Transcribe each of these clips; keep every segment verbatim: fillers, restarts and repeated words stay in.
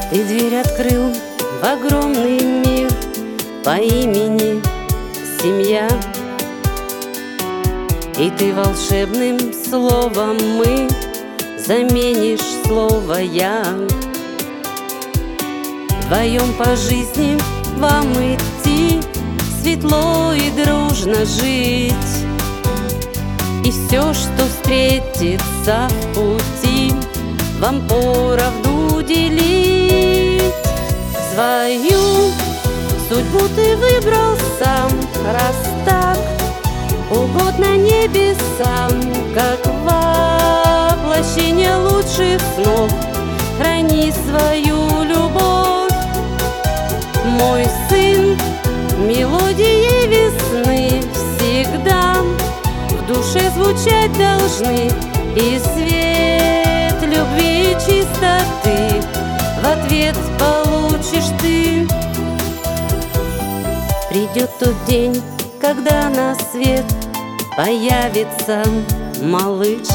Ты дверь открыл в огромный мир по имени семья, и ты волшебным словом мы заменишь слово «я». Вдвоем по жизни вам идти, светло и дружно жить, и все, что встретится в пути, вам поровну делить. Свою судьбу ты выбрал сам, раз так угодно небесам, как воплощение лучших снов. Храни свою любовь, мой сын, мелодии весны всегда в душе звучать должны, и свет любви и чистоты в ответ получишь ты. Придет тот день, когда на свет появится малыш,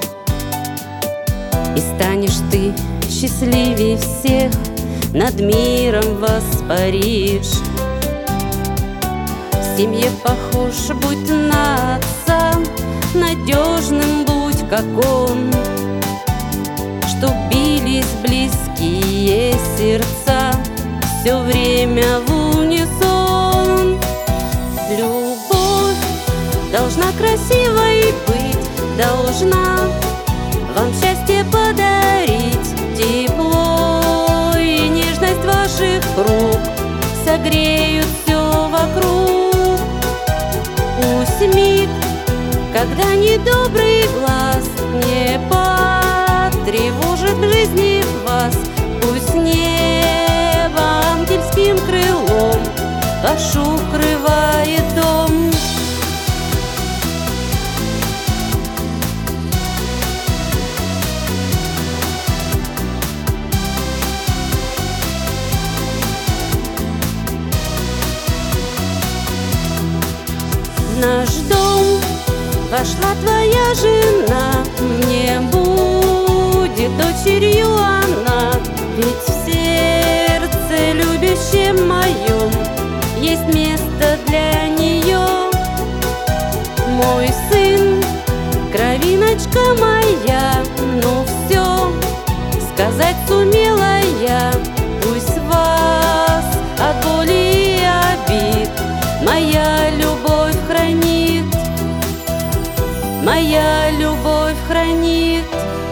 и станешь ты счастливей всех, над миром воспаришь. В семье похож будь на отца, надежным будь, как он, чтоб бились близкие сердца все время в унисон. Любовь должна красивой быть, должна вам счастье подарить. Тепло и нежность ваших рук согреют все вокруг. Пусть миг, когда недобрый глаз не потревожит жизни вас, пусть небо ангельским крылом ваш укрывает дом. В наш дом вошла твоя жена, не будет дочерью она, ведь в сердце любящем моем есть место для нее. Мой сын, кровиночка моя, ну все сказать сумела я. Пусть вас от боли и обид моя любовь хранит, моя любовь хранит.